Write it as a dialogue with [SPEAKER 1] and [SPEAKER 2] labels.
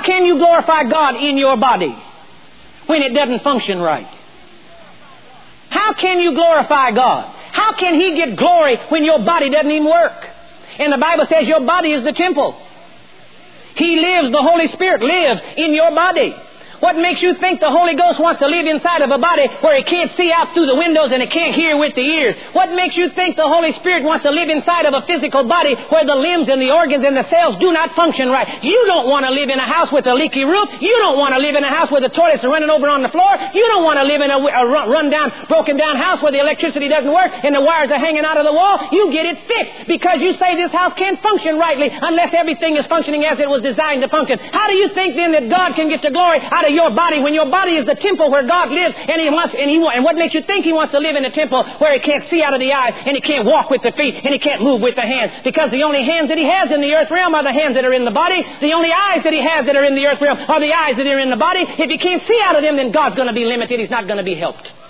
[SPEAKER 1] How can you glorify God in your body when it doesn't function right? How can you glorify God? How can He get glory when your body doesn't even work? And the Bible says your body is the temple. He lives, the Holy Spirit lives in your body. What makes you think the Holy Ghost wants to live inside of a body where it can't see out through the windows and it can't hear with the ears? What makes you think the Holy Spirit wants to live inside of a physical body where the limbs and the organs and the cells do not function right? You don't want to live in a house with a leaky roof. You don't want to live in a house where the toilets are running over on the floor. You don't want to live in a run-down, broken-down house where the electricity doesn't work and the wires are hanging out of the wall. You get it fixed because you say this house can't function rightly unless everything is functioning as it was designed to function. How do you think then that God can get the glory out of your body when your body is the temple where God lives, and what makes you think He wants to live in a temple where it can't see out of the eyes and it can't walk with the feet and it can't move with the hands? Because the only hands that He has in the earth realm are the hands that are in the body. The only eyes that He has that are in the earth realm are the eyes that are in the body. If He can't see out of them, then God's going to be limited. He's not going to be helped.